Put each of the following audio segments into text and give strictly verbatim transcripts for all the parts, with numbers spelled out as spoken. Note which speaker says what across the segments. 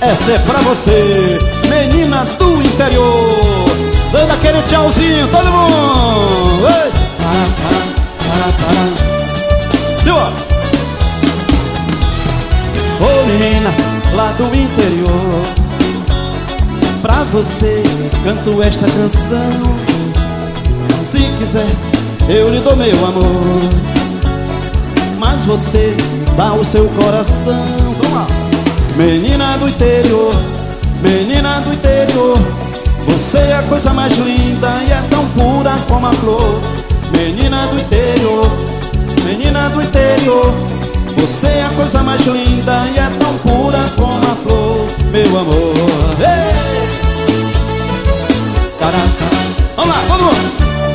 Speaker 1: Essa é pra você, menina do interior. Dando aquele tchauzinho, todo mundo. Ei. Para, para, para, para. Viu? Ô menina lá do interior, pra você canto esta canção. Se quiser eu lhe dou meu amor, mas você dá o seu coração. Vamos lá. Menina do interior, menina do interior, você é a coisa mais linda e é tão pura como a flor. Menina do interior, menina do interior, você é a coisa mais linda e é tão pura como a flor, meu amor. Ei! Caraca. Vamos lá, todo mundo.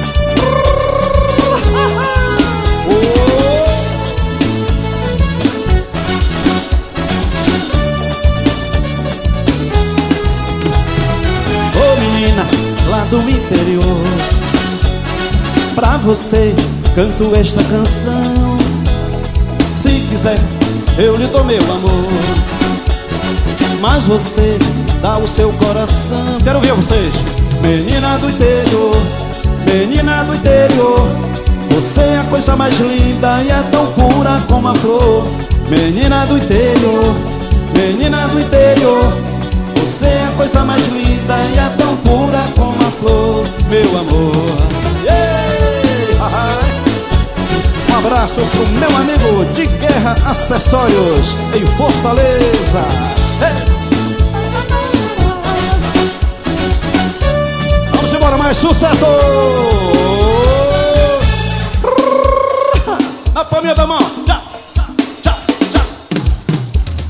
Speaker 1: Ô menina lá do interior, pra você canto esta canção. Se quiser eu lhe dou meu amor, mas você dá o seu coração. Quero ver vocês. Menina do interior, menina do interior, você é a coisa mais linda e é tão pura como a flor. Menina do interior, menina do interior, você é a coisa mais linda e é tão pura como a flor, meu amor. Yeah! Um abraço pro meu amigo de Guerra Acessórios em Fortaleza. Hey! Vamos embora, mais sucesso! Na palminha da mão.